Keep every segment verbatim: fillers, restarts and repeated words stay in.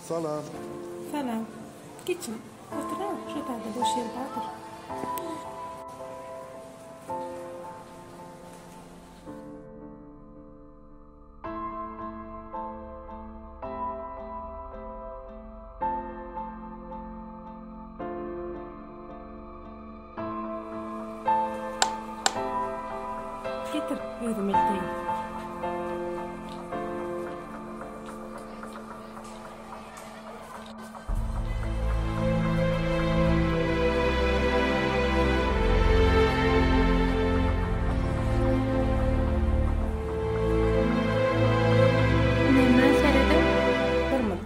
Salam. Salam. Geçin. Otur ha. Şu tarafta boş yer vardır. Getir. Özüm elteyim. Neyman seredin? Durmadım.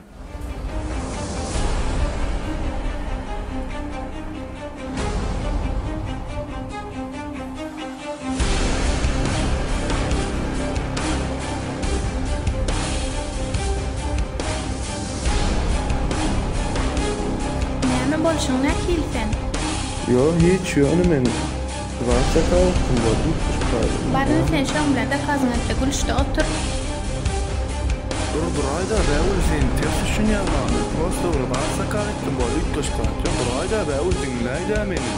Näme bolşuňa kilsen? Yo, hiç yo, men rahatça kalktım boldy. Barın sen şoňlarda kazyňda gülüşde otur. Dur, burayda bäwul sen ters düşünýärler. Prosta bir rahatça kalktım boldy. Toşkatça burayda bäwul dinläýär meni.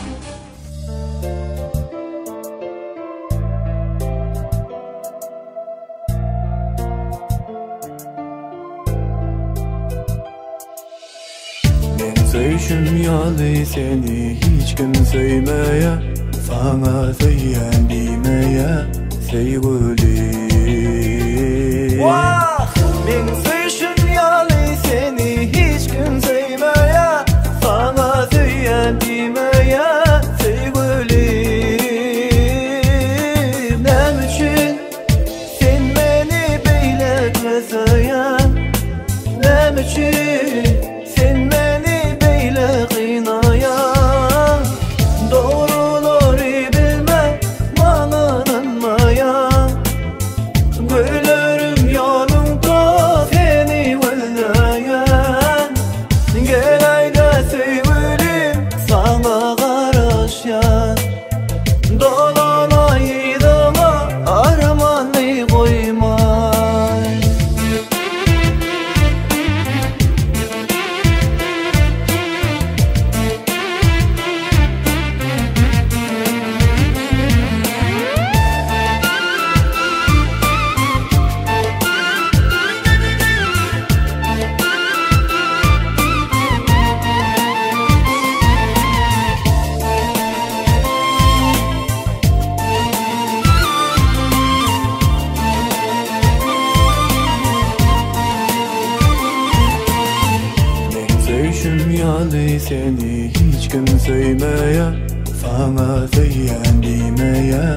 Men söýüşüm ýaly seni hiç kim söýmeýär, saňa söýýän diýmeýär, seýgülim. Men söýüşüm ýaly seni hiç kim söýmeýär, saňa söýýän diýmeýär, seýgülim. Näme üçin sen meni beýlekleseýän? Näme üçin sen meni beýle gynayán? Doğruları bilmek maňa inanmaýan. Gülürüm ýolunda seni wellnäýän. Gel aýda söýgülim saňa garaşýan. Dolanaýdyma armany goýmay. Men söýüşüm ýaly seni hiç kim söýmeýär, saňa söýýän diýmeýär,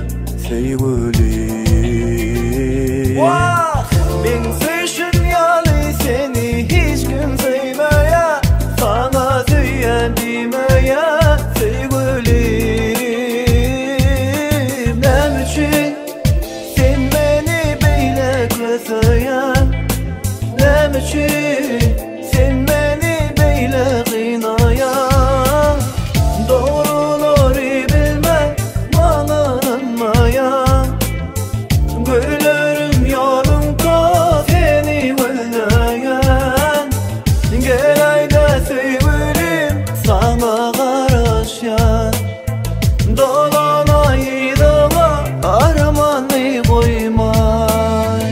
seýgülim. Men söýüşüm ýaly seni hiç kim söýmeýär, saňa söýýän diýmeýär, seýgülim. Näme üçin sen meni beýlekleseýän? Näme üçin sen meni beýle gynayán? Doğruları bilmek maňa inanmaýan. Gülürüm ýolunda seni wellnäýän. Gel aýda söýgülim saňa garaşýan. Dolanaýdyma armany goýmay.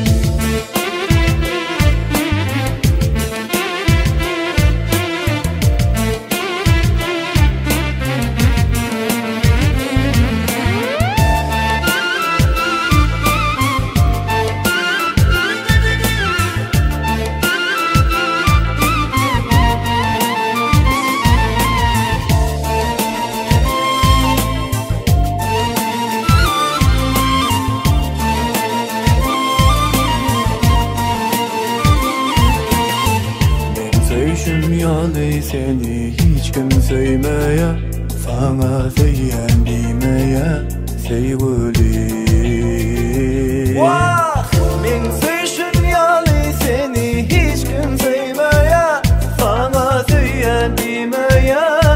Men söýüşüm ýaly seni hiç kim söýmeýär, saňa söýýän diýmeýär, seýgülim. Men söýüşüm ýaly seni hiç kim söýmeýär, saňa söýýän diýmeýär,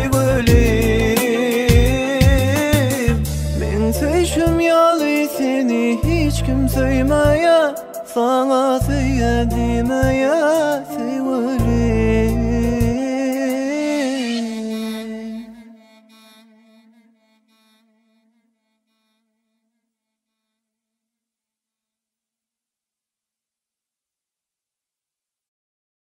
seýgülim. Men söýüşüm ýaly seni hiç kim söýmeýär, saňa söýýän diýmeýär, seýgülim.